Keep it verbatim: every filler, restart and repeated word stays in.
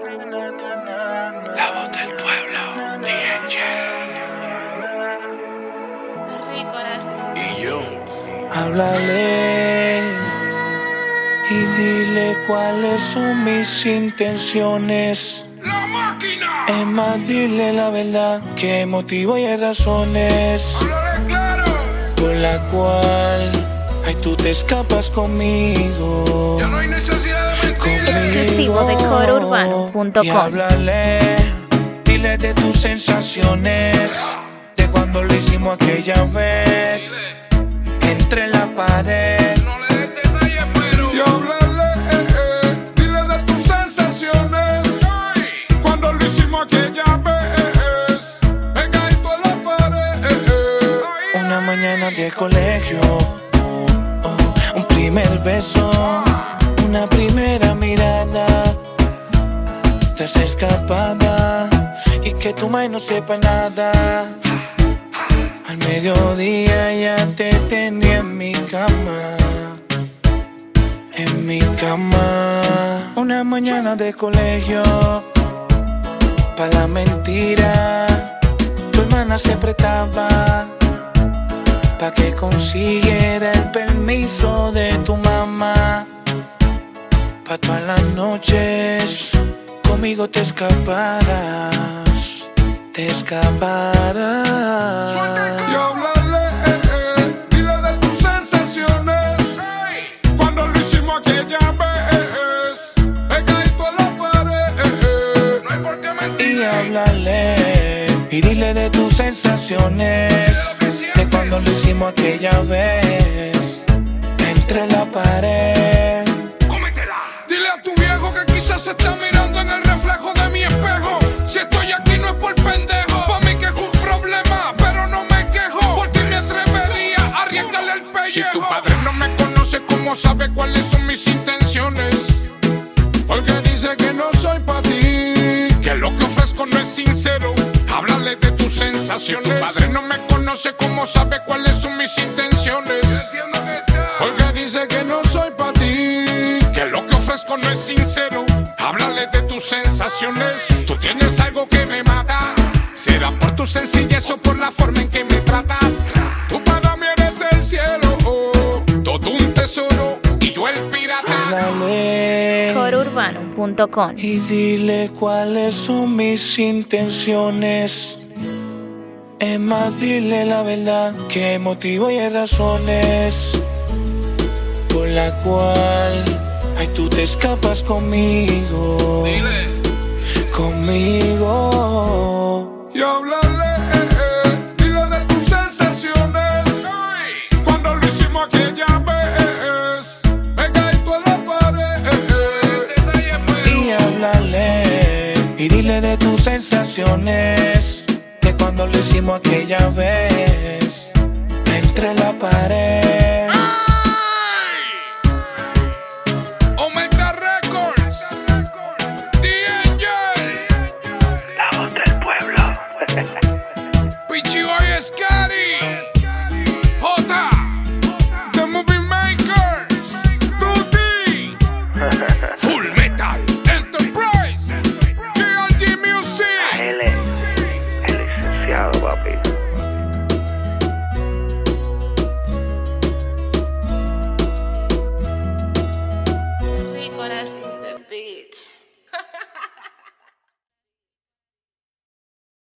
La voz del pueblo, D'Angelo. Y yo. Háblale y dile cuáles son mis intenciones. ¡La máquina! Es más, dile la verdad, qué motivo y razones ¡Háblale claro! por la cual ay, tú te escapas conmigo. Ya no hay necesidad de mentir. Exclusivo de coro urbano punto com. Y háblale, dile de tus sensaciones, de cuando lo hicimos aquella vez, entre la pared. No le des detalles, pero. Y háblale, eh, eh, dile de tus sensaciones. Ay. Cuando lo hicimos aquella vez, pegadito a la pared. eh, eh. Una mañana de colegio, oh, oh, un primer beso, una primera mirada, estás escapada y que tu madre no sepa nada. Al mediodía ya te tenía en mi cama, en mi cama. Una mañana de colegio, pa' la mentira, tu hermana se prestaba pa' que consiguiera el permiso de tu mamá. Pa' todas las noches conmigo te escaparás, te escaparás. Y háblale, eh, eh, dile de tus sensaciones. Ay. Cuando lo hicimos aquella vez, pegadito a la pared. eh, eh. No hay por qué mentir. Y háblale y dile de tus sensaciones, de cuando lo hicimos aquella vez, entre la pared. Cómetela. Dile a tu viejo que quizás se está mirando en el reflejo de mi espejo. Si estoy aquí no es por pendejo, pa' mí que es un problema, pero no me quejo. Por ti me atrevería a arriesgarle el pellejo. Si tu padre no me conoce, ¿cómo sabe cuáles son mis intenciones? Porque dice que no soy pa' ti. Que lo que ofrezco no es sincero. Háblale de tus sensaciones. Si tu padre no me conoce, ¿cómo sabe cuáles son mis intenciones? Entiendo que está. Porque dice que no soy pa' ti. Que lo que ofrezco no es sincero. Háblale de tus sensaciones. Tú tienes algo que me mata. ¿Será por tu sencillez o por la forma en que me tratas? Tú para mí eres el cielo, oh. Todo un tesoro y yo el pirata. Háblale coro urbano punto com. y dile cuáles son mis intenciones. Es más, dile la verdad, qué motivo y razones por la cual ay, tú te escapas conmigo, Dile. conmigo. Y háblale, eh, eh, dile de tus sensaciones. Ay. Cuando lo hicimos aquella vez, pegadito a la pared. eh, eh. Detalles, pero. Y háblale y dile de tus sensaciones, de cuando lo hicimos aquella vez, entre la pared.